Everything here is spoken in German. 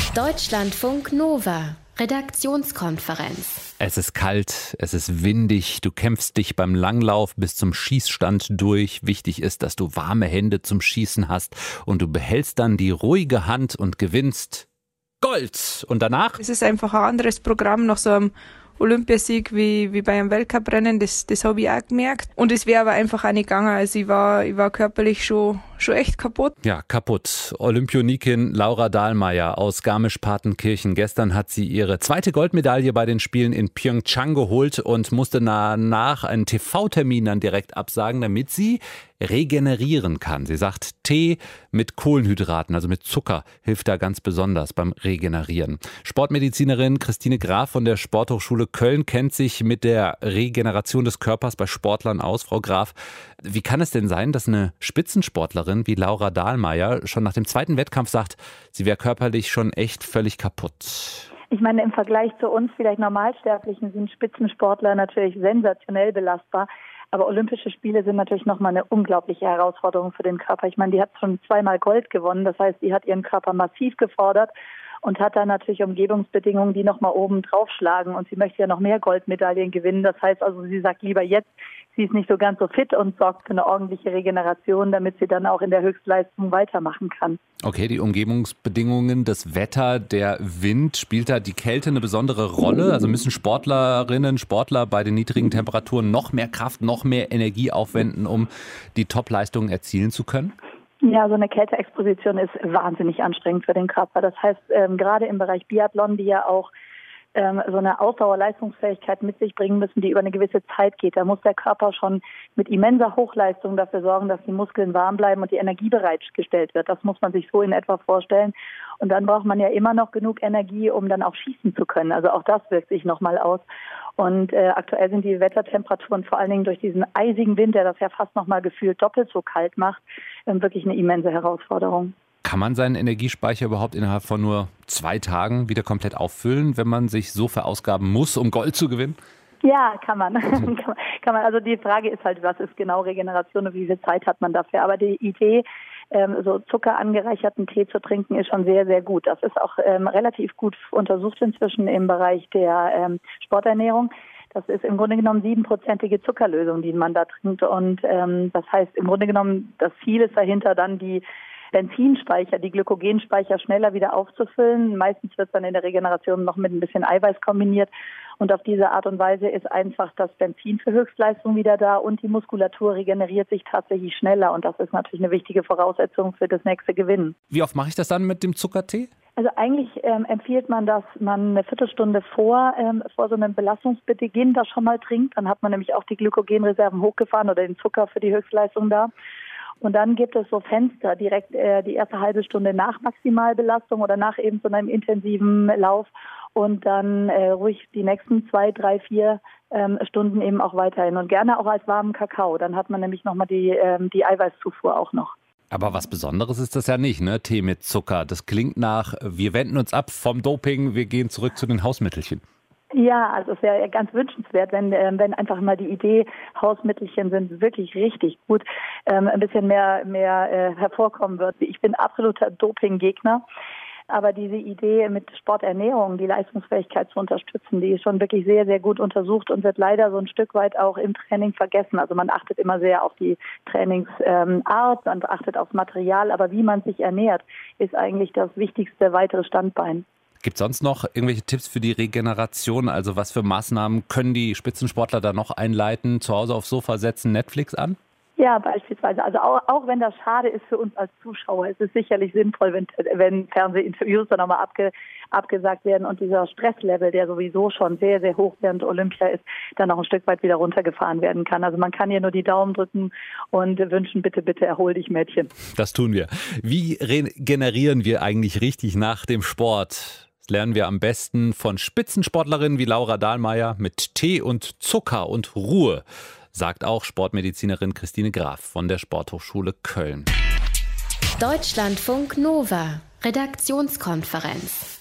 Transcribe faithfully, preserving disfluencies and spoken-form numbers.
Deutschlandfunk Nova, Redaktionskonferenz. Es ist kalt, es ist windig, du kämpfst dich beim Langlauf bis zum Schießstand durch. Wichtig ist, dass du warme Hände zum Schießen hast und du behältst dann die ruhige Hand und gewinnst Gold. Und danach? Es ist einfach ein anderes Programm nach so einem Olympiasieg wie, wie bei einem Weltcuprennen, das, das habe ich auch gemerkt. Und es wäre aber einfach auch nicht gegangen. Also ich war, ich war körperlich schon, schon echt kaputt. Ja, kaputt. Olympionikin Laura Dahlmeier aus Garmisch-Partenkirchen. Gestern hat sie ihre zweite Goldmedaille bei den Spielen in Pyeongchang geholt und musste danach einen T V-Termin dann direkt absagen, damit sie regenerieren kann. Sie sagt, Tee mit Kohlenhydraten, also mit Zucker, hilft da ganz besonders beim Regenerieren. Sportmedizinerin Christine Graf von der Sporthochschule Köln kennt sich mit der Regeneration des Körpers bei Sportlern aus. Frau Graf, wie kann es denn sein, dass eine Spitzensportlerin wie Laura Dahlmeier schon nach dem zweiten Wettkampf sagt, sie wäre körperlich schon echt völlig kaputt? Ich meine, im Vergleich zu uns, vielleicht Normalsterblichen, sind Spitzensportler natürlich sensationell belastbar. Aber Olympische Spiele sind natürlich nochmal eine unglaubliche Herausforderung für den Körper. Ich meine, die hat schon zweimal Gold gewonnen. Das heißt, die hat ihren Körper massiv gefordert und hat dann natürlich Umgebungsbedingungen, die nochmal oben draufschlagen. Und sie möchte ja noch mehr Goldmedaillen gewinnen. Das heißt also, sie sagt lieber jetzt, sie ist nicht so ganz so fit und sorgt für eine ordentliche Regeneration, damit sie dann auch in der Höchstleistung weitermachen kann. Okay, die Umgebungsbedingungen, das Wetter, der Wind, spielt da die Kälte eine besondere Rolle? Also müssen Sportlerinnen, Sportler bei den niedrigen Temperaturen noch mehr Kraft, noch mehr Energie aufwenden, um die Top-Leistungen erzielen zu können? Ja, so eine Kälteexposition ist wahnsinnig anstrengend für den Körper. Das heißt, ähm, gerade im Bereich Biathlon, die ja auch ähm, so eine Ausdauerleistungsfähigkeit mit sich bringen müssen, die über eine gewisse Zeit geht. Da muss der Körper schon mit immenser Hochleistung dafür sorgen, dass die Muskeln warm bleiben und die Energie bereitgestellt wird. Das muss man sich so in etwa vorstellen. Und dann braucht man ja immer noch genug Energie, um dann auch schießen zu können. Also auch das wirkt sich nochmal aus. Und äh, aktuell sind die Wettertemperaturen vor allen Dingen durch diesen eisigen Wind, der das ja fast nochmal gefühlt doppelt so kalt macht, äh, wirklich eine immense Herausforderung. Kann man seinen Energiespeicher überhaupt innerhalb von nur zwei Tagen wieder komplett auffüllen, wenn man sich so verausgaben muss, um Gold zu gewinnen? Ja, kann man. kann man. Also die Frage ist halt, was ist genau Regeneration und wie viel Zeit hat man dafür? Aber die Idee, ähm, so zuckerangereicherten Tee zu trinken, ist schon sehr, sehr gut. Das ist auch ähm, relativ gut untersucht inzwischen im Bereich der ähm, Sporternährung. Das ist im Grunde genommen siebenprozentige Zuckerlösung, die man da trinkt. Und ähm, das heißt im Grunde genommen, das Ziel ist dahinter dann die Benzinspeicher, die Glykogenspeicher schneller wieder aufzufüllen. Meistens wird es dann in der Regeneration noch mit ein bisschen Eiweiß kombiniert. Und auf diese Art und Weise ist einfach das Benzin für Höchstleistung wieder da und die Muskulatur regeneriert sich tatsächlich schneller. Und das ist natürlich eine wichtige Voraussetzung für das nächste Gewinnen. Wie oft mache ich das dann mit dem Zuckertee? Also eigentlich ähm, empfiehlt man, dass man eine Viertelstunde vor, ähm, vor so einem Belastungsbeginn das schon mal trinkt. Dann hat man nämlich auch die Glykogenreserven hochgefahren oder den Zucker für die Höchstleistung da. Und dann gibt es so Fenster direkt äh, die erste halbe Stunde nach Maximalbelastung oder nach eben so einem intensiven Lauf und dann äh, ruhig die nächsten zwei, drei, vier ähm, Stunden eben auch weiterhin und gerne auch als warmen Kakao. Dann hat man nämlich nochmal die, ähm, die Eiweißzufuhr auch noch. Aber was Besonderes ist das ja nicht, ne? Tee mit Zucker. Das klingt nach, wir wenden uns ab vom Doping, wir gehen zurück zu den Hausmittelchen. Ja, also es wäre ganz wünschenswert, wenn äh, wenn einfach mal die Idee, Hausmittelchen sind wirklich richtig gut, ähm, ein bisschen mehr mehr äh, hervorkommen wird. Ich bin absoluter Dopinggegner, aber diese Idee mit Sporternährung, die Leistungsfähigkeit zu unterstützen, die ist schon wirklich sehr, sehr gut untersucht und wird leider so ein Stück weit auch im Training vergessen. Also man achtet immer sehr auf die Trainingsart, ähm, man achtet aufs Material, aber wie man sich ernährt, ist eigentlich das wichtigste weitere Standbein. Gibt es sonst noch irgendwelche Tipps für die Regeneration? Also was für Maßnahmen können die Spitzensportler da noch einleiten? Zu Hause aufs Sofa setzen, Netflix an? Ja, beispielsweise. Also auch, auch wenn das schade ist für uns als Zuschauer, ist es sicherlich sinnvoll, wenn, wenn Fernsehinterviews dann nochmal abge, abgesagt werden und dieser Stresslevel, der sowieso schon sehr, sehr hoch während Olympia ist, dann noch ein Stück weit wieder runtergefahren werden kann. Also man kann hier nur die Daumen drücken und wünschen, bitte, bitte erhol dich, Mädchen. Das tun wir. Wie regenerieren wir eigentlich richtig nach dem Sport? Das lernen wir am besten von Spitzensportlerinnen wie Laura Dahlmeier mit Tee und Zucker und Ruhe, sagt auch Sportmedizinerin Christine Graf von der Sporthochschule Köln. Deutschlandfunk Nova, Redaktionskonferenz.